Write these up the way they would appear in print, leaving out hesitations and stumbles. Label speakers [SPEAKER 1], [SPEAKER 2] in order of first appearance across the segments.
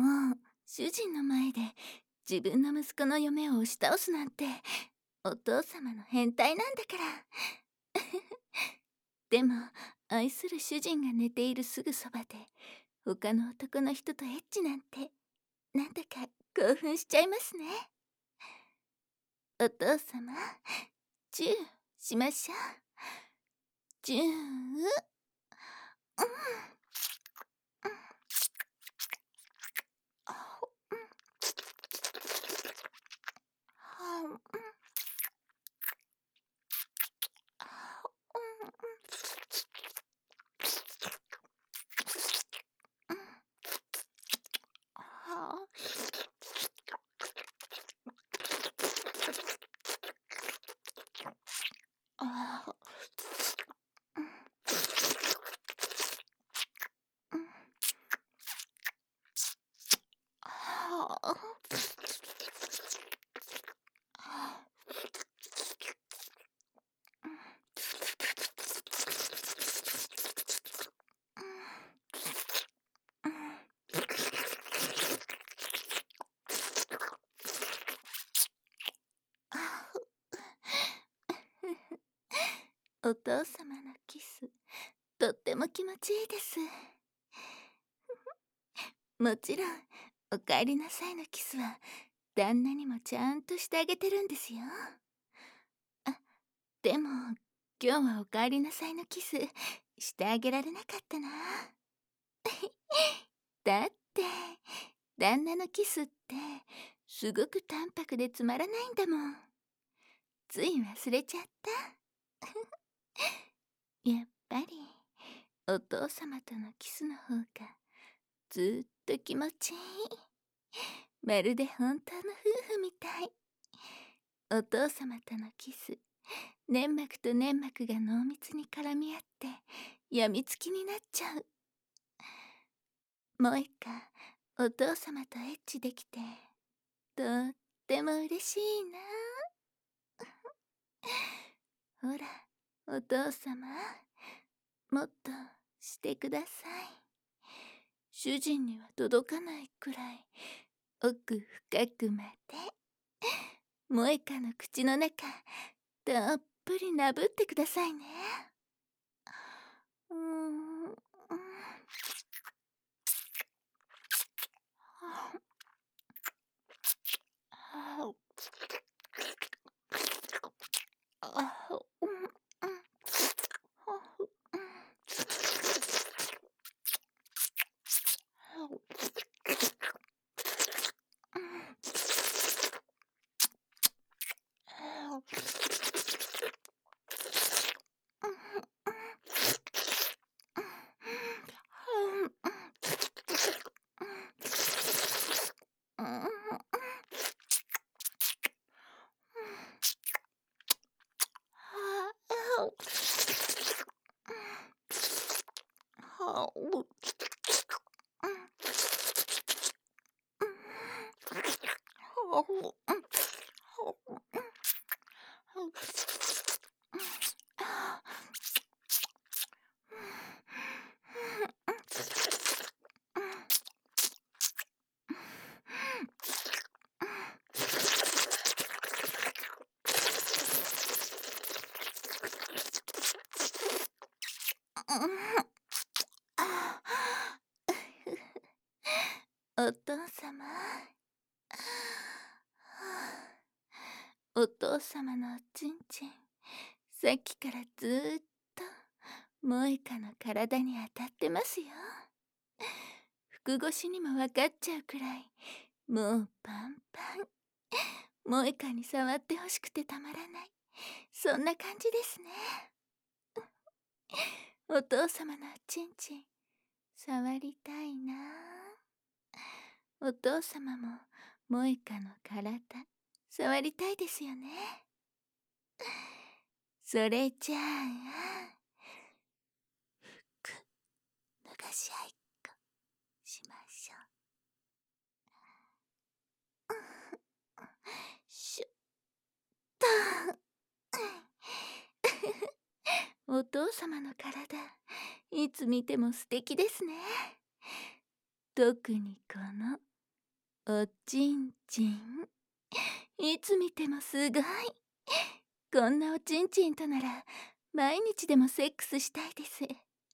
[SPEAKER 1] もう、主人の前で自分の息子の嫁を押し倒すなんて、お父様の変態なんだから。でも、愛する主人が寝ているすぐそばで、他の男の人とエッチなんて、なんだか興奮しちゃいますね。お父様、チューしましょう。チュー、うん、あ、うん、は、うん、あ、うん、うん、は、あ、うん、うん、はあ、はあ、うん、うん、あ、お父様のキス、とっても気持ちいいです。もちろん、おかえりなさいのキスは、旦那にもちゃんとしてあげてるんですよ。あ、でも、今日はおかえりなさいのキス、してあげられなかったな。だって、旦那のキスって、すごく淡白でつまらないんだもん。つい忘れちゃった。やっぱり、お父様とのキスの方が、ずっと気持ちいい。まるで本当の夫婦みたい。お父様とのキス、粘膜と粘膜が濃密に絡み合って、やみつきになっちゃう。萌か、お父様とエッチできて、とっても嬉しいな。ほら、お父様、もっとしてください。主人には届かないくらい、奥深くまで。萌香の口の中、たっぷりなぶってくださいね。うーん、うん、あ、あ、うん、うん、お父様、お父様のおちんちん、さっきからずーっと萌香の体に当たってますよ。服越しにもわかっちゃうくらい、もうパンパン。萌香に触ってほしくてたまらない、そんな感じですね。お父様のおちんちん、触りたいな。お父様も萌香の体、触りたいですよね。それじゃあ、脱がし合いっこしましょう。しゅっと。お父様の体、いつ見ても素敵ですね。特にこのおちんちん、いつ見てもすごい。こんなおちんちんとなら毎日でもセックスしたいです。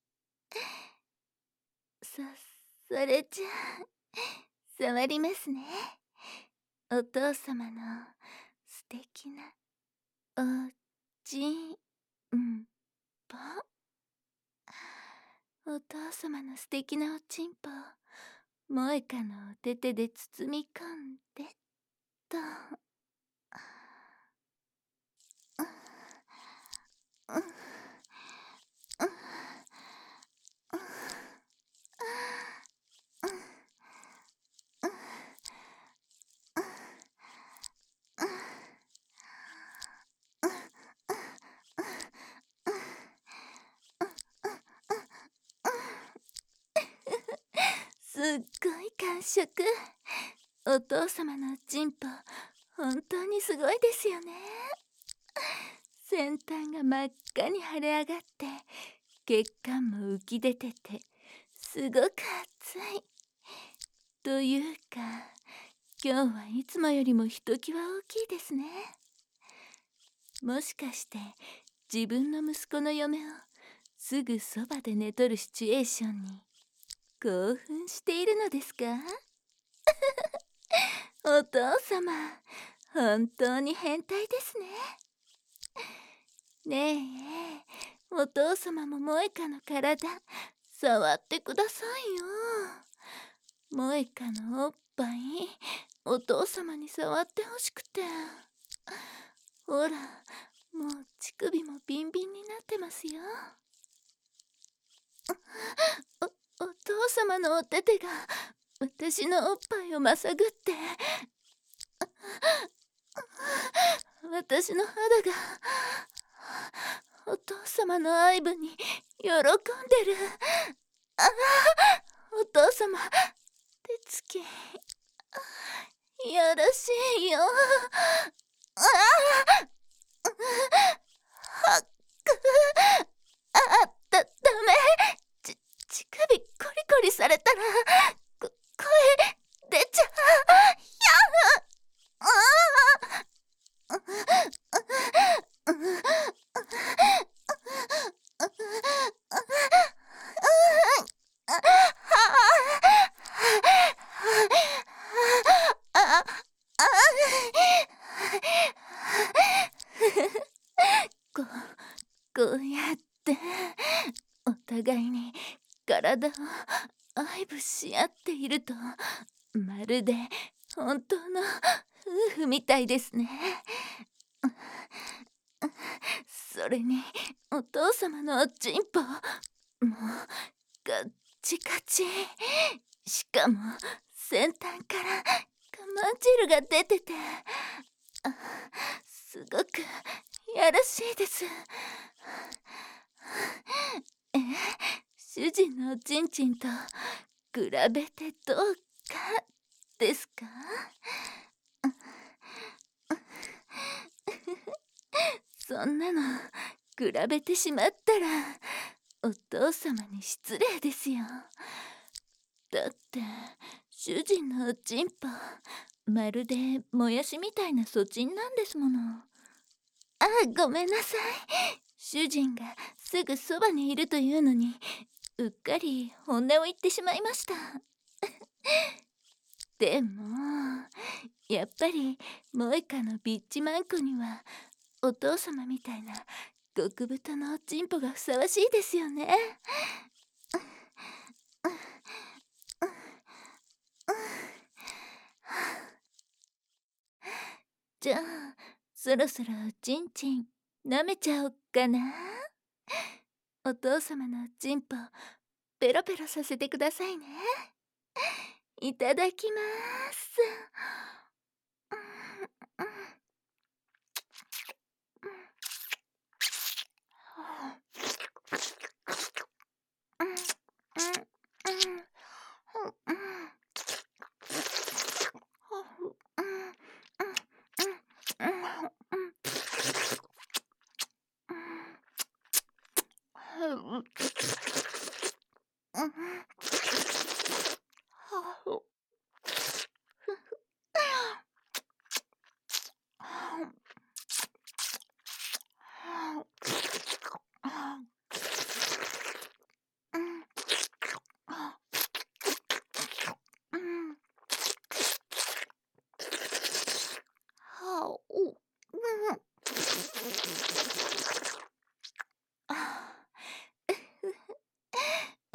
[SPEAKER 1] それじゃあ触りますね。お父様の素敵なおちんぽ。お父様の素敵なおちんぽを萌香のお手手で包み込んでと。すっごい感触。お父様のおちんぽ本当にすごいですよね。先端が真っ赤に腫れ上がって血管も浮き出ててすごく熱い。というか今日はいつもよりもひときわ大きいですね。もしかして自分の息子の嫁をすぐそばで寝とるシチュエーションに興奮しているのですか？お父様、本当に変態ですね。ねえ、お父様も萌香の体触ってくださいよ。萌香のおっぱいお父様に触ってほしくて。ほら、もう乳首もビンビンになってますよ。お父様のお手手が私のおっぱいをまさぐって私の肌がお父様の愛撫に喜んでる。お父様、手つきよろしいよ。はっくあったダメ。乳首コリコリされたら声出ちゃう。ここうやってお互いに体を愛撫し合っているとまるで本当の夫婦みたいですね。それにお父様のおちんぽもうガッチガチ。しかも先端からカマン汁が出ててすごくやらしいです。主人のおちんちんと比べてどうかですか？そんなの比べてしまったらお父様に失礼ですよ。だって主人のおちんぽまるでもやしみたいなそちんなんですもの。ごめんなさい。主人がすぐそばにいるというのにうっかり本音を言ってしまいました。でもやっぱり萌香のビッチマンコにはお父様みたいな極太のおちんぽがふさわしいですよね。じゃあそろそろおちんちん舐めちゃおっかな。お父様のおちんぽペロペロさせてくださいね。いただきます。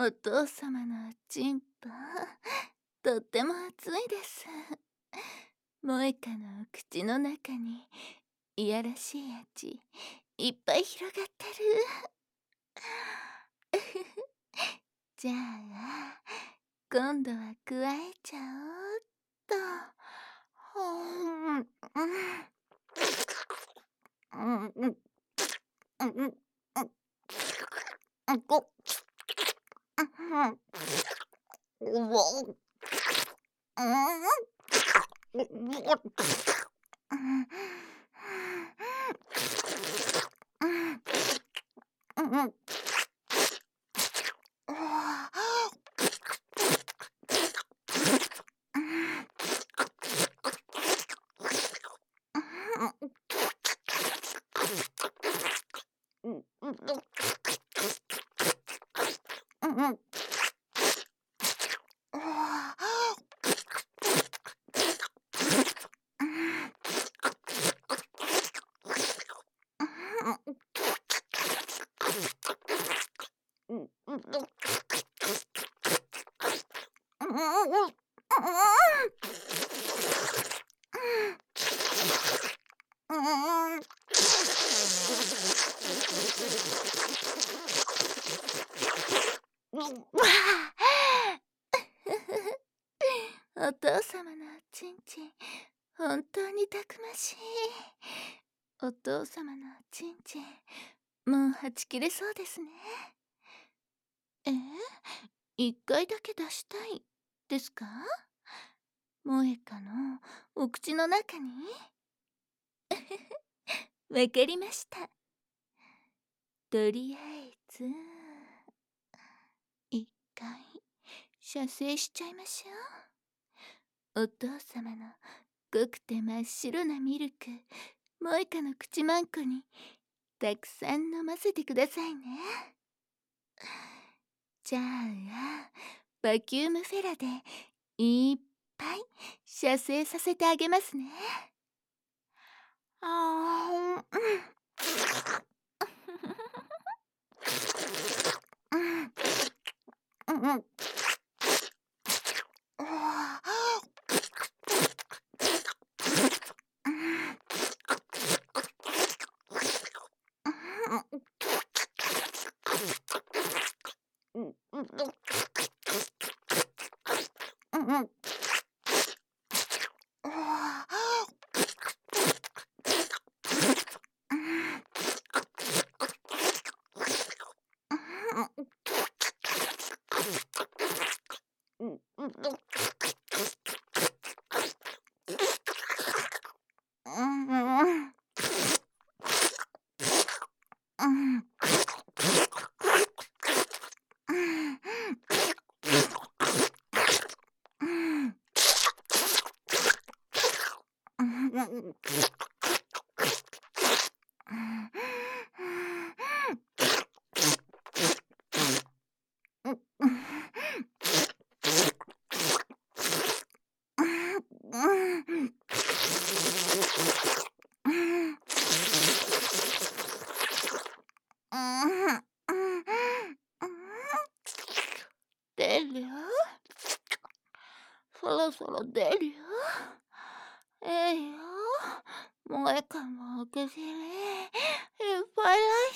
[SPEAKER 1] お父様のチンポ、とっても熱いです。萌香の口の中にいやらしい味いっぱい広がってる。じゃあ今度は加えちゃおうっと。お父様のおちんちん、本当にたくましい。お父様のおちんちん、もうはち切れそうですね。一回だけ出したいですか？萌香のお口の中に。わかりました。とりあえず一回射精しちゃいましょう。お父様の濃くて真っ白なミルク、萌香の口まんこにたくさん飲ませてくださいね。じゃあバキュームフェラでいっぱい射精させてあげますね。出るよ。そろそろ出るよ。ええよ。萌香もお薬いっぱい出して。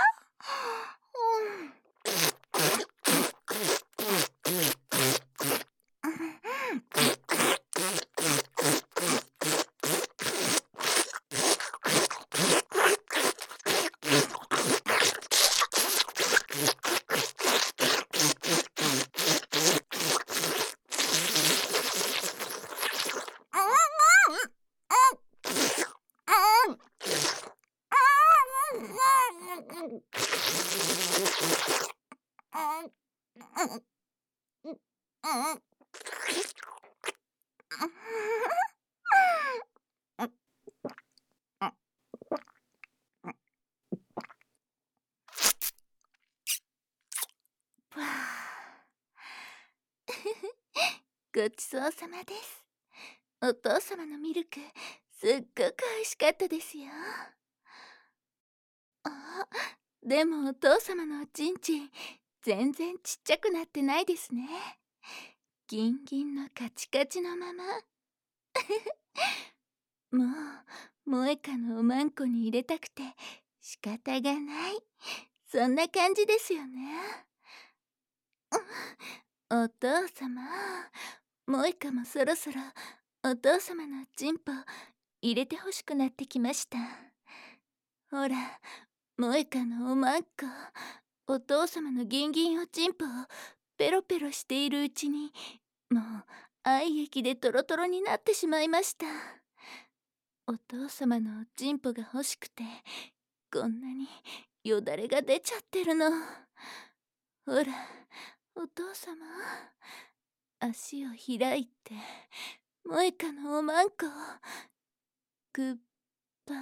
[SPEAKER 1] ごちそうさまです。お父様のミルク、すっごく美味しかったですよ。あ、でもお父様のおちんちん、 全然ちっちゃくなってないですね。ギンギンのカチカチのまま。もう萌歌のおまんこに入れたくて仕方がない、そんな感じですよね。お父様、萌歌もそろそろお父様のチンポ入れてほしくなってきました。ほら、萌歌のおまんこ、お父様のギンギンおチンポをペロペロしているうちに、もう愛液でトロトロになってしまいました。お父様のおチンポが欲しくて、こんなによだれが出ちゃってるの。ほら、お父様、足を開いて萌歌のおまんこをグッバー。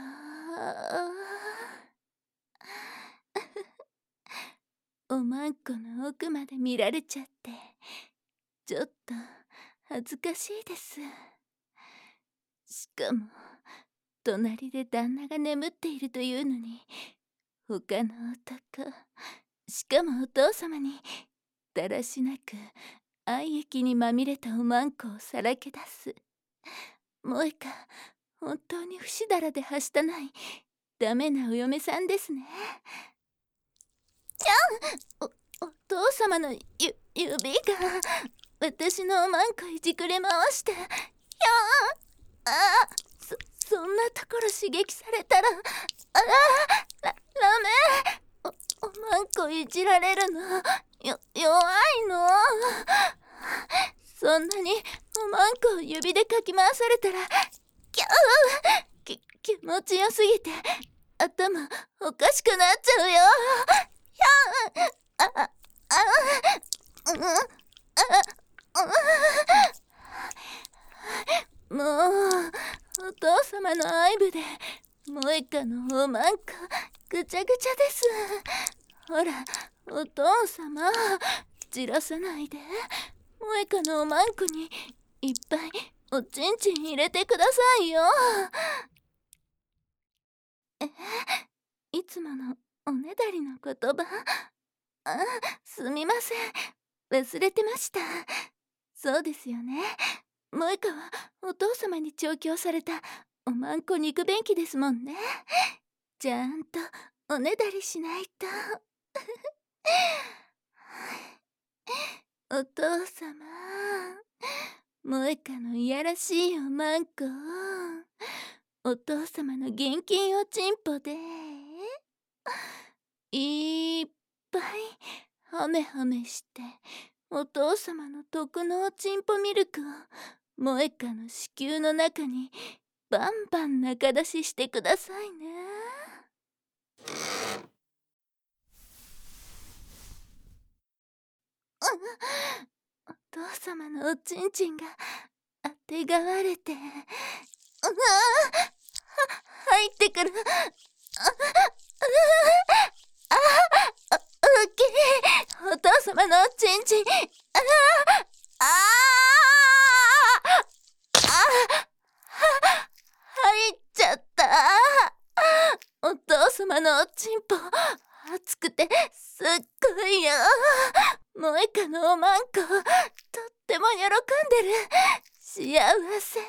[SPEAKER 1] おまんこの奥まで見られちゃってちょっと恥ずかしいです。しかも隣で旦那が眠っているというのに、他の男、しかもお父様にだらしなく愛液にまみれたおまんこをさらけ出す。萌歌、本当に不死だらではしたないダメなお嫁さんですね。お父様の指が私のおまんこいじくれ回して、そんなところ刺激されたら、ダメ。おまんこいじられるの弱いの。そんなにおまんこを指でかき回されたら気持ちよすぎて頭おかしくなっちゃうよ。もうお父様の愛撫で萌歌のおまんこぐちゃぐちゃです。ほらお父様、じらさないで萌歌のおまんこにいっぱいおちんちん入れてくださいよ。いつものおねだりの言葉、すみません、忘れてました。そうですよね、萌歌はお父様に調教されたおまんこ肉便器ですもんね。ちゃんとおねだりしないと。お父様、萌歌のいやらしいおまんこをお父様の現金おちんぽでいっぱいハメハメして、お父様の徳のおちんぽミルクを萌歌の子宮の中にバンバン中出ししてくださいね。お父様のおちんちんがあてがわれて、入ってくる。お父様のおちんちん、入っちゃった。お父様のおちんぽ熱くてすっごいよ。萌歌のおまんことっても喜んでる。幸せ。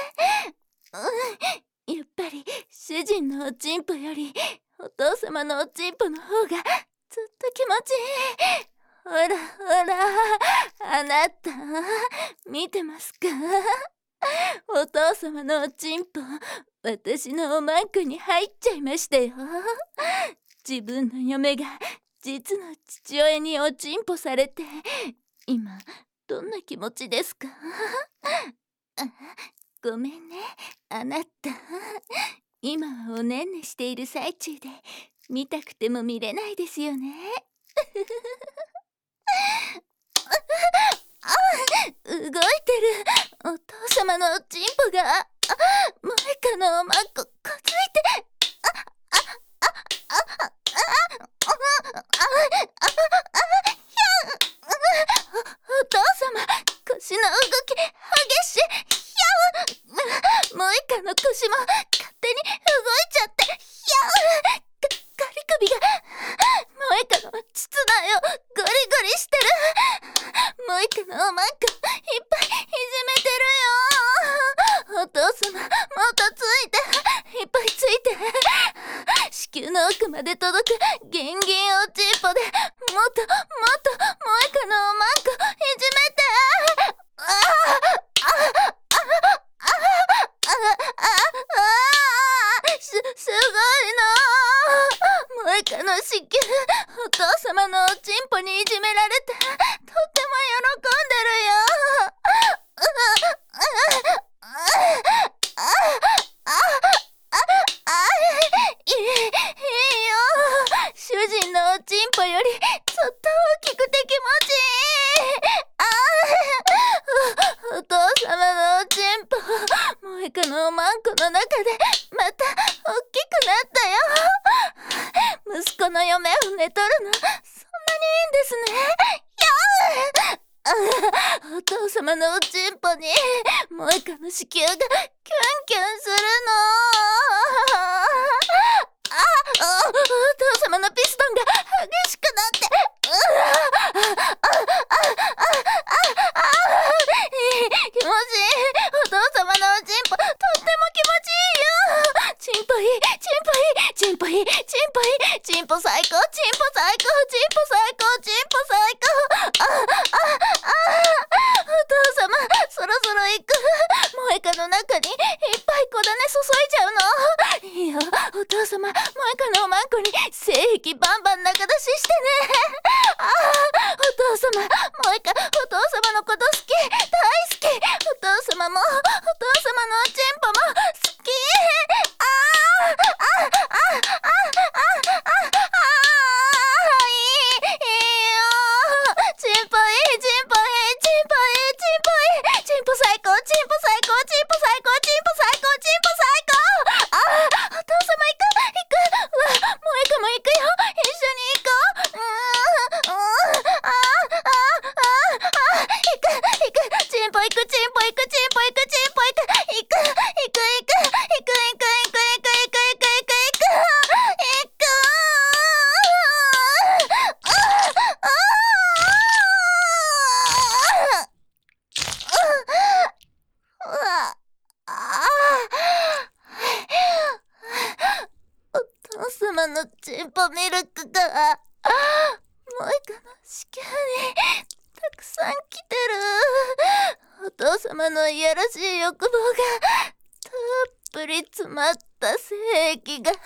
[SPEAKER 1] やっぱり主人のおちんぽよりお父様のおちんぽの方がずっと気持ちいい。ほらほら、あなた見てますか？お父様のおちんぽ私のおまんこに入っちゃいましたよ。自分の嫁が実の父親におちんぽされて今どんな気持ちですか？ごめんね、あなた。今はおねんねしている最中で見たくても見れないですよね。動いてる。お父様のおちんぽが萌歌のおまんここついて。お父様、腰の動き激しい。萌歌の腰も勝手に動いちゃって。ガリ首が萌歌の膣だよ。ゴリゴのおまんこいっぱいいじめてるよ。お父様、もっとついて、いっぱいついて。子宮の奥まで届くギンギンおちんぽでもっともっと萌香のおまんこいじめて。すごいの。萌香の子宮、お父様のおちんぽにいじめられてとっても喜んでるよ。いいよ。主人のおちんぽよりずっと大きくて気持ちいい。お父様のおちんぽ、萌香のおまんこの中でまた大きくなったよ。息子の嫁を寝取るのそんなにいいんですね。お父様のおちんぽに萌香の子宮がキュンキュンするの。お父様のピストンが激しくなって気持ちいい。お父様のおちんぽとっても気持ちいいよ。チンポいい、チンポいい、チンポいい、チンポいい、チンポ最高、チンポ最高、チンポ最高、チンポ最高。お父様、そろそろ行く。萌香の中にいっぱい小種注いじゃうの。いいよ、お父様、萌香のおまんこに精液バンバン中出ししてね。お父様、萌香、お父様のこと好き、大好き。お父様もお父様のおちんぽも好き。いいよ。チンポいい、チンポいい、チンポいい、チンポいい、チンポ最高、チンポ最高、チンポ最高、チンポ最高、チンポ最高。お父様行く、行く。うわ、萌香も行くよ。一緒に行こう。行く、行く、チンポ行く、チンポ行く、チンポ行く、チンポ行く、行く、行く、行く、行く、行く、行く、行く、行く、行く、お父様のチンポミルクが萌香の子宮にたくさん来てる。お父様のいやらしい欲望がたっぷり詰まった精液が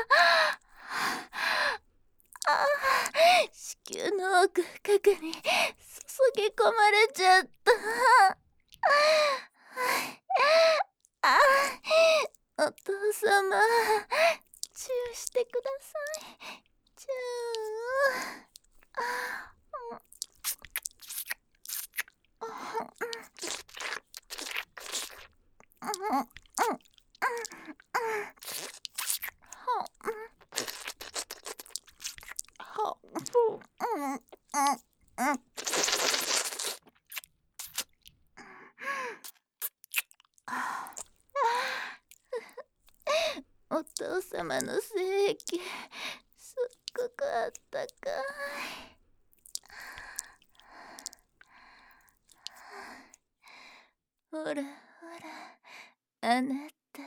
[SPEAKER 1] 子宮の奥深くに注ぎ込まれちゃった。お父様、チューしてください。チお父様の精液すっごくあったかい。ほらほら、あな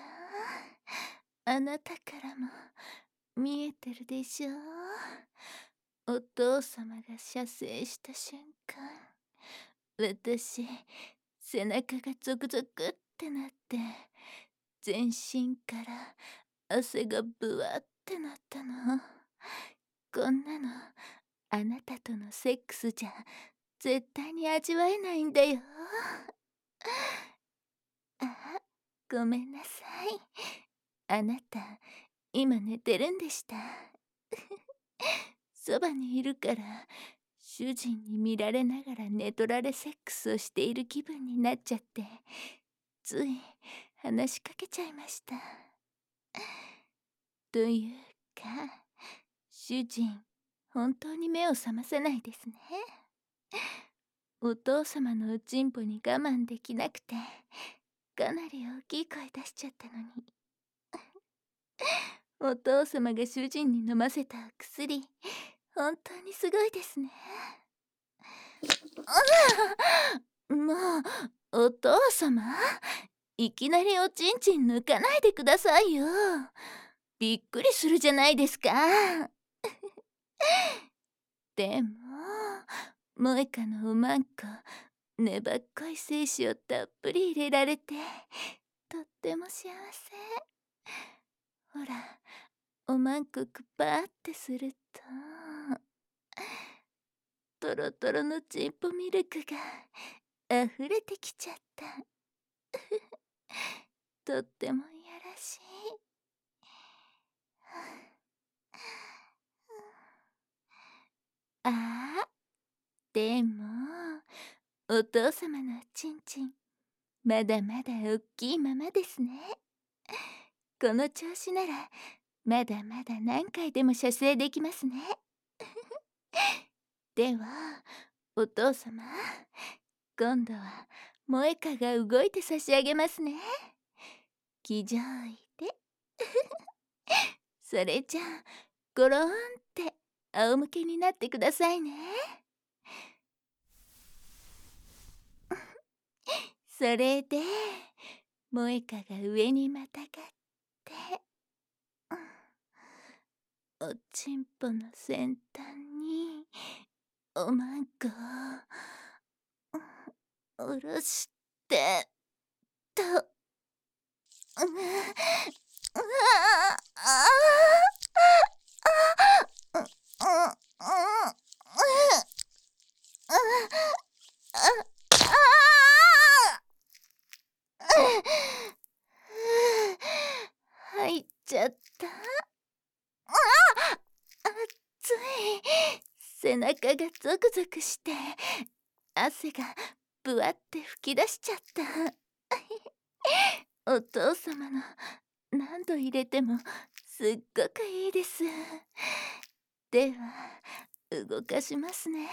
[SPEAKER 1] たからも見えてるでしょ。お父様が射精した瞬間、私背中がゾクゾクってなって、全身から汗がブワってなったの。こんなのあなたとのセックスじゃ絶対に味わえないんだよ。ごめんなさい。あなた今寝てるんでした。そばにいるから主人に見られながら寝取られセックスをしている気分になっちゃって、つい話しかけちゃいました。というか、主人本当に目を覚ませないですね。お父様のおちんぽに我慢できなくて、かなり大きい声出しちゃったのに。お父様が主人に飲ませたお薬、本当にすごいですね。 もう、お父様、いきなりおちんちん抜かないでくださいよ。びっくりするじゃないですか。でも、萌香のおまんこ、粘っこい精子をたっぷり入れられて、とっても幸せ。ほら、おまんこくぱーってすると、トロトロのちんぽミルクがあふれてきちゃった。とってもいやらしい。ああ、でもお父様のおちんちんまだまだおっきいままですね。この調子ならまだまだ何回でも射精できますね。ではお父様、今度は萌香が動いて差し上げますね。騎乗位でそれじゃあゴロンって仰向けになってくださいね。それで萌香が上にまたがって、おちんぽの先端におまんこを下ろしてと、入っちゃった。熱い。背中がゾクゾクして汗がぶわって吹き出しちゃった。お父様の何度入れてもすっごくいいです。では動かしますね。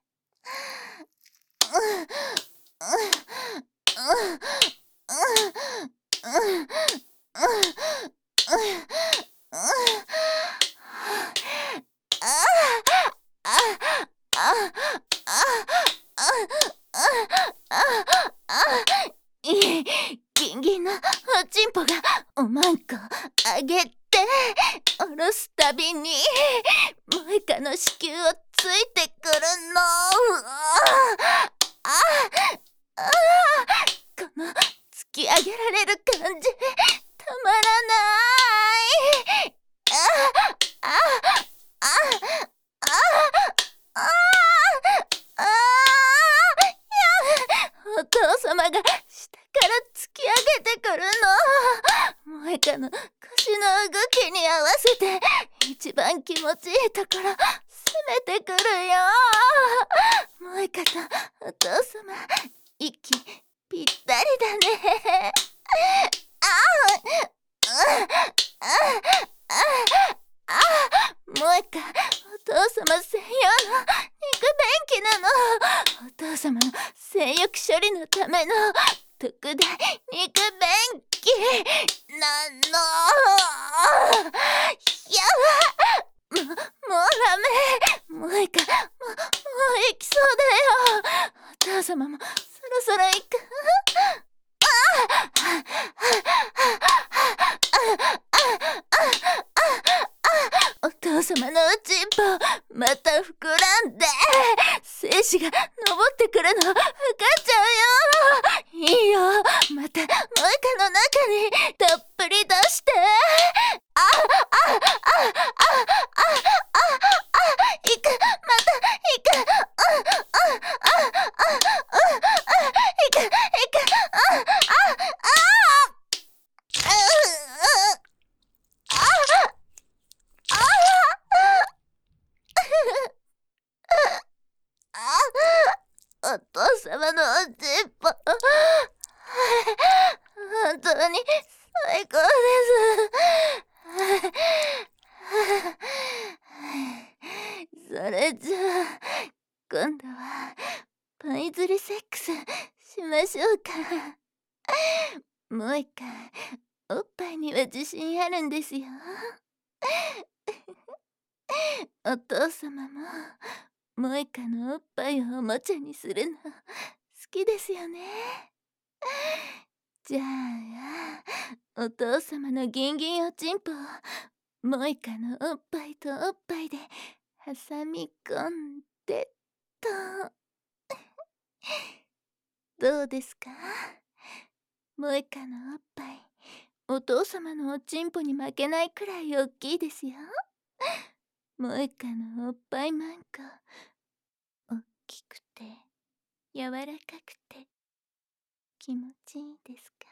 [SPEAKER 1] ギンギンのおちんぽがおまんこあげて下ろすたびに萌香の子宮をついてくるの。この突き上げられる感じたまらない。お父様が下から突き上げてくるの。萌香の腰の動きに合わせて一番気持ちいいところ攻めてくるよ。萌香とお父様息ぴったりだね。萌香、お父様専用の肉便器なの。お父様の性欲処理のための特大肉便器なの。やば、もうダメ。萌香、もう行きそうだよ。お父様もそろそろ行く。お父様のおちんぽまた膨らんで精子が昇ってくるの分かっちゃうよ。いいよ、また萌香の中にたっぷり出して。行く、また行く。行く。お父様のおちんぽ本当に最高です。それじゃあ今度はパイ釣りセックスしましょうか。萌香、おっぱいには自信あるんですよ。お父様も萌香のおっぱいをおもちゃにするの好きですよね。じゃあお父様のギンギンおちんぽを萌香のおっぱいとおっぱいで挟み込んでと。どうですか？萌香のおっぱいお父様のおちんぽに負けないくらい大きいですよ。萌香のおっぱいマンコ、大きくて柔らかくて気持ちいいですか？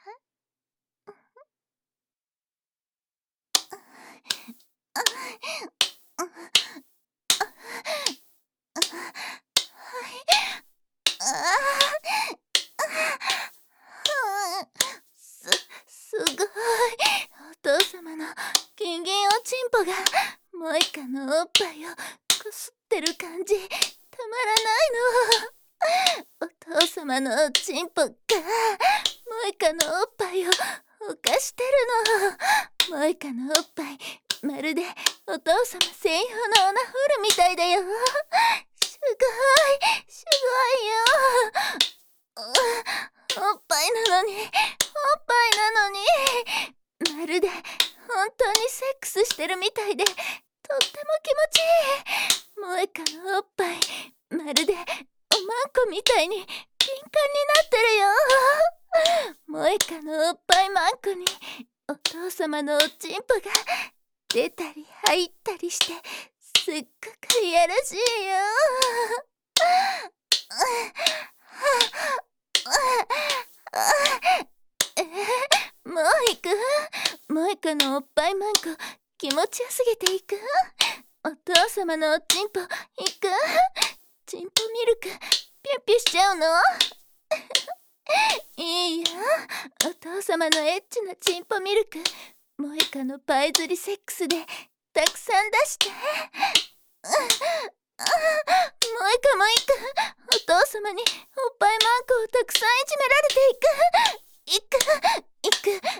[SPEAKER 1] すごい。お父様のギンギンおちんぽが萌香のおっぱいをこすってる感じたまらないの。お父様のおちんぽが萌香のおっぱいを犯してるの。萌香のおっぱいまるでお父様専用のオナホールみたいだよ。すごいすごいよ。おっぱいなのにおっぱいなのにまるで本当にセックスしてるみたいでとっても気持ちいい。萌香のおっぱいまるでおまんこみたいにピンカンになってるよ。萌香のおっぱいまんこにお父様のおちんぽが出たり入ったりしてすっごくいやらしいよ。もう行く？萌香のおっぱいマンコ気持ちよすぎて行く？お父様のおちんぽ行く？ちんぽミルクピュッピュしちゃうの？いいよ、お父様のエッチなちんぽミルク萌香のパイ釣りセックスでたくさん出して。萌香も行く？お父様におっぱいマンコをたくさんいじめられていく？行く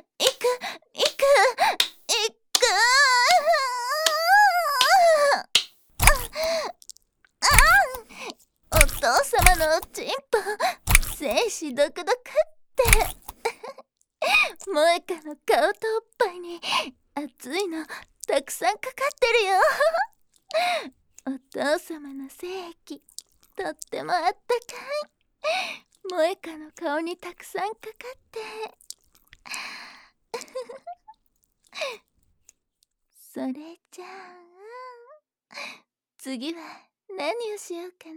[SPEAKER 1] お父様のおちんぽ精子ドクドクって萌香の顔とおっぱいに熱いのたくさんかかってるよ。お父様の精液とってもあったかい。萌香の顔にたくさんかかってそれじゃあ次は何をしようか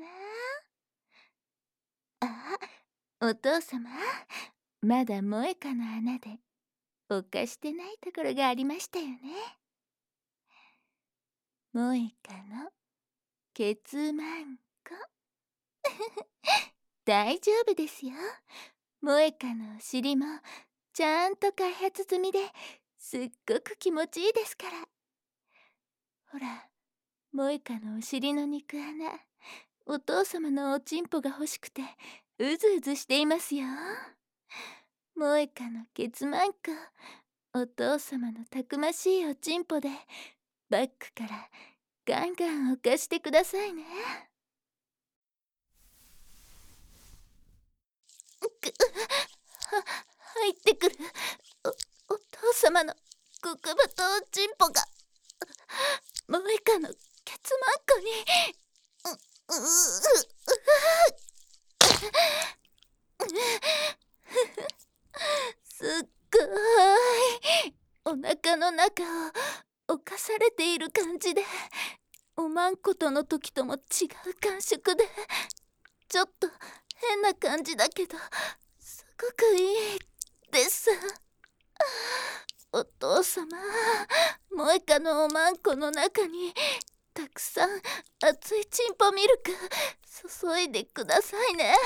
[SPEAKER 1] な。あ、お父様まだ萌香の穴で犯してないところがありましたよね。萌香のケツマンコ大丈夫ですよ。萌香のお尻もちゃんと開発済みですっごく気持ちいいですから。ほら萌香のお尻の肉穴お父様のおちんぽが欲しくてうずうずしていますよ。萌香のケツマンコお父様のたくましいおちんぽでバックからガンガン犯してくださいね。入ってくるお父様の極太おちんぽが萌香のケツマンコにすっごいお腹の中を侵されている感じでおまんことの時とも違う感触でちょっと変な感じだけどすごくいいです。お父様萌香のおまんこの中にたくさん熱いチンポミルク注いでくださいね。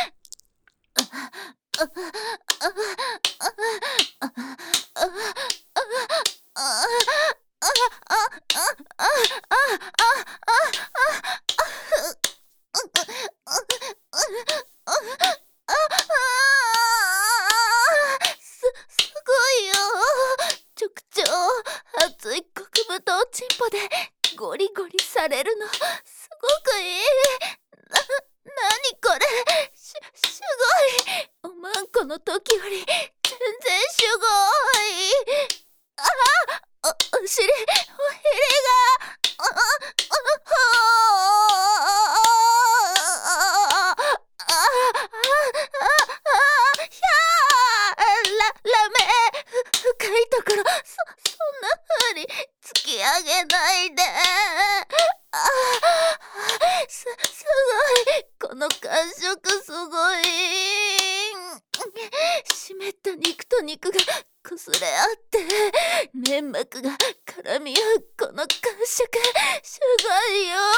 [SPEAKER 1] すごいよ。直腸熱い極太おちんぽでゴリゴリされるのすごくいい。 この時より全然すごい。お尻、お尻が、ひゃー、ラメ、深いところ、そんな風に突き上げないで。すごい、この感触すごい。湿った肉と肉が擦れ合って粘膜が絡み合うこの感触、すごいよ。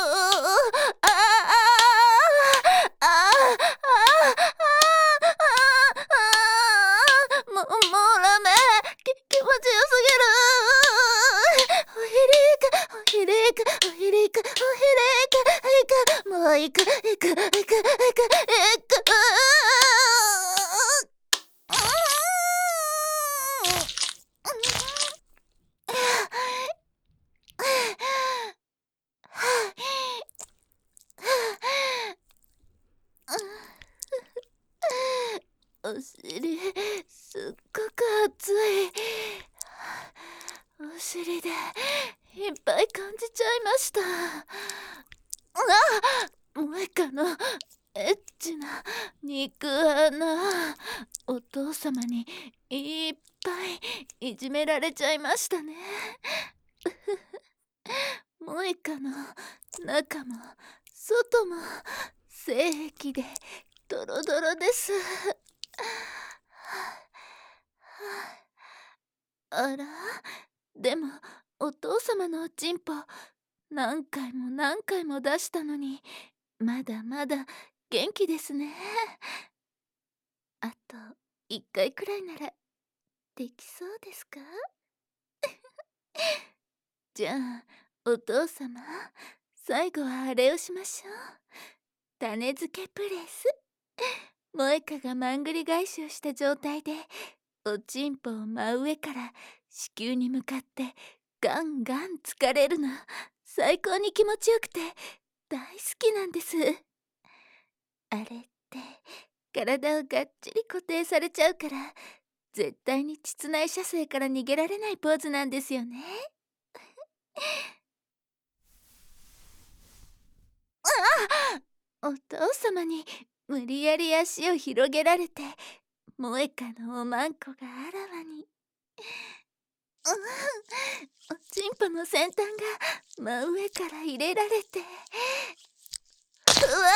[SPEAKER 1] もうダメ、気持ちよすぎる。おひれか、おひれか、おひれか、おひれか、もう行く。お尻、すっごく熱い。お尻でいっぱい感じちゃいました。萌香のエッチな肉穴、お父様にいっぱいいじめられちゃいましたね。萌香の中も外も性癖でドロドロです。あら、でもお父様のおちんぽ何回も出したのにまだまだ元気ですね。あと1回くらいならできそうですか？じゃあお父様、最後はあれをしましょう。種付けプレス。萌香がまんぐり返しをした状態でおちんぽを真上から子宮に向かってガンガン疲れるの、最高に気持ちよくて大好きなんです。あれって体をがっちり固定されちゃうから絶対に膣内射精から逃げられないポーズなんですよね。お父様に無理やり足を広げられて萌香のおまんこがあらわに。おちんぽの先端が真上から入れられて、うわ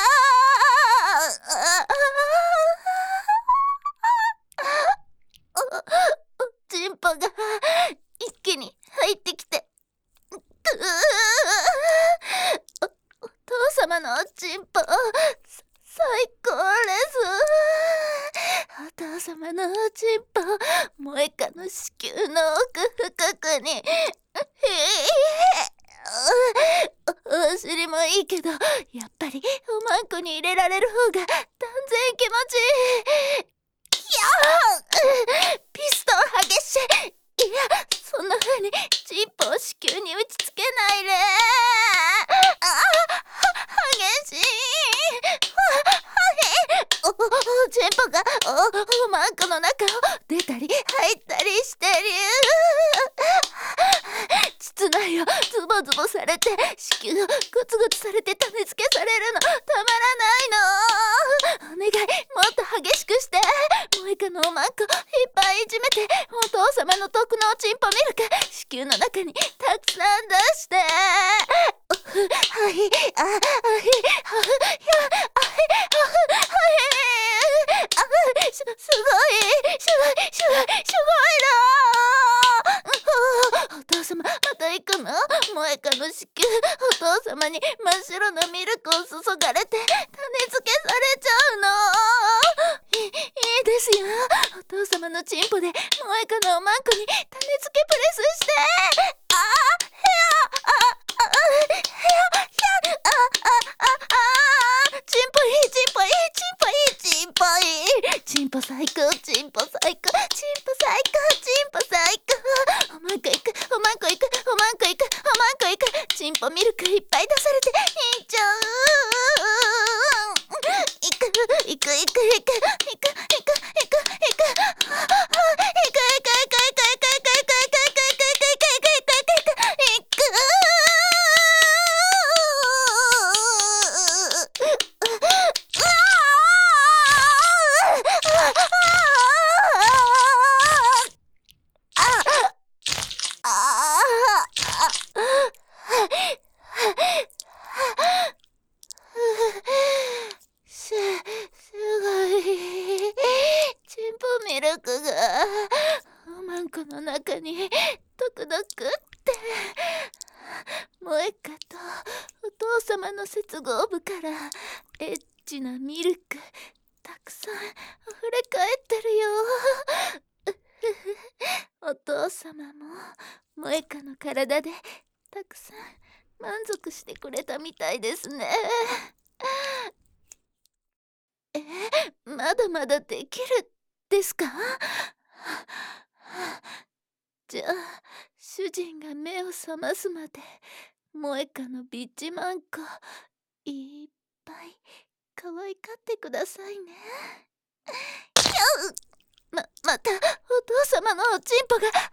[SPEAKER 1] おちんぽが一気に入ってきて、お父様のおちんぽ最高です。お父様のおちんぽ、萌香の子宮の奥深くに。お尻もいいけどやっぱりおまんこに入れられる方が断然気持ちいい。ピストン激しい。いや、そんな風にチンポを子宮に打ちつけないで。激しい。チンポがおまんこの中を出たり入ったりしてる。膣内をズボズボされて子宮をグツグツされて種付けされるのたまらないの。お願い、もっと激しくして。萌香のおまんこいっぱいいじめてお父様の得のおちんぽミルク子宮の中にたくさん出して。すごいな。お父様また行くの？萌香の子宮、お父様に真っ白なミルクを注がれて種付けされちゃうの。いいですよ。お父様のチンポで萌香のおまんこに種付けプレスして。チンポいい、チンポいい、チンポいい、チンポいい。チンポ最高、チンポ最高、チンポ最高、チンポ最高。おまんこ行く、おまんこ行く、おまんこ行く、おまんこ行く。チンポミルクいっぱい出されていっちゃう。行く。 すごい。チンポミルクがおまんこの中にドクドクって。萌歌とお父様の接合部からエッチなミルクたくさん溢れ返ってるよ。お父様も萌歌の体でたくさん満足してくれたみたいですね。まだまだできるですか？じゃあ主人が目を覚ますまで萌歌のビッチマンコいっぱい可愛がってくださいね。またお父様のおちんぽが